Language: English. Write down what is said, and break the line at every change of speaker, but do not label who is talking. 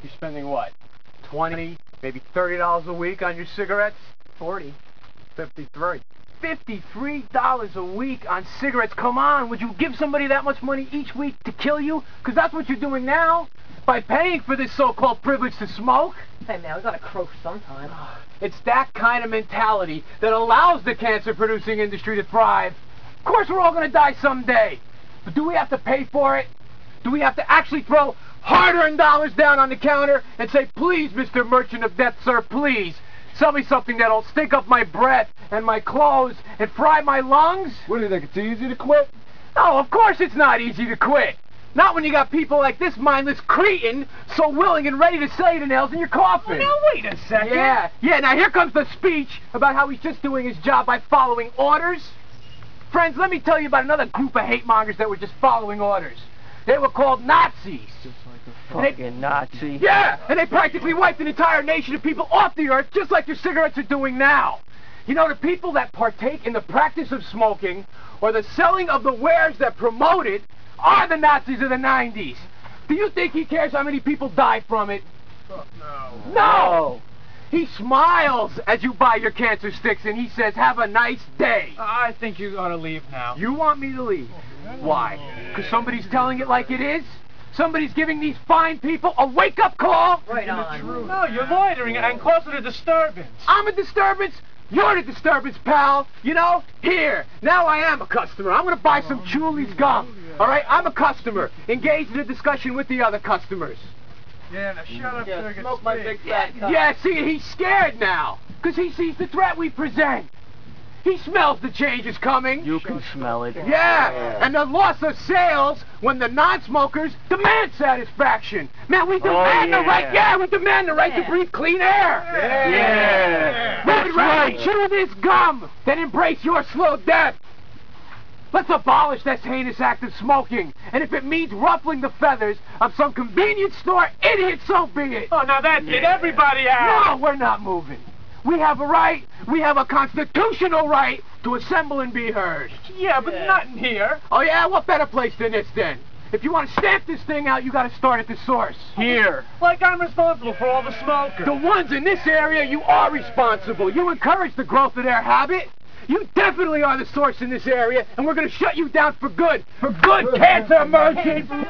you're spending what? 20, maybe $30 a week on your cigarettes?
40.
53. $53 a week on cigarettes. Come on, would you give somebody that much money each week to kill you? Because that's what you're doing now, by paying for this so-called privilege to smoke.
Hey man, we gotta croak sometime.
It's that kind of mentality that allows the cancer-producing industry to thrive. Of course we're all going to die someday. But do we have to pay for it? Do we have to actually throw hard-earned dollars down on the counter and say, please, Mr. Merchant of Death, sir, please, sell me something that'll stink up my breath and my clothes and fry my lungs?
What do you think, it's easy to quit?
No, of course it's not easy to quit. Not when you got people like this mindless cretin so willing and ready to sell you the nails in your coffin.
Now wait a second.
Yeah, now here comes the speech about how he's just doing his job by following orders. Friends, let me tell you about another group of hate mongers that were just following orders. They were called Nazis.
Just like a fucking Nazi.
Yeah, and they practically wiped an entire nation of people off the earth just like your cigarettes are doing now. You know, the people that partake in the practice of smoking or the selling of the wares that promote it are the Nazis of the 90s. Do you think he cares how many people die from it?
No.
No! He smiles as you buy your cancer sticks and he says, have a nice day.
I think you ought to leave now.
You want me to leave? Why? Because somebody's telling it like it is? Somebody's giving these fine people a wake-up call?
Right on.
No, you're loitering and causing a disturbance.
I'm a disturbance? You're the disturbance, pal. You know, here, now I am a customer. I'm going to buy some Chuli's gum. All right, I'm a customer, engaged in a discussion with the other customers.
Yeah, now shut up,
Yeah,
Fergus.
smoke my big fat cock.
Yeah, see, he's scared now, because he sees the threat we present. He smells the changes coming.
You can smell it.
Yeah, and the loss of sales when the non-smokers demand satisfaction. Man, we demand the right, we demand the right to breathe clean air.
Yeah.
That's right. Chew this gum, then embrace your slow death. Let's abolish this heinous act of smoking, and if it means ruffling the feathers of some convenience store idiot, so be it.
Oh, now that's it. Everybody out.
No, we're not moving. We have a right, we have a constitutional right to assemble and be heard.
Yeah, but not in here.
Oh yeah, what better place than this then? If you want to stamp this thing out, you got to start at the source.
Here.
Like I'm responsible for all the smokers.
The ones in this area, you are responsible. You encourage the growth of their habit. You definitely are the source in this area, and we're going to shut you down for good. For good, cancer merchant!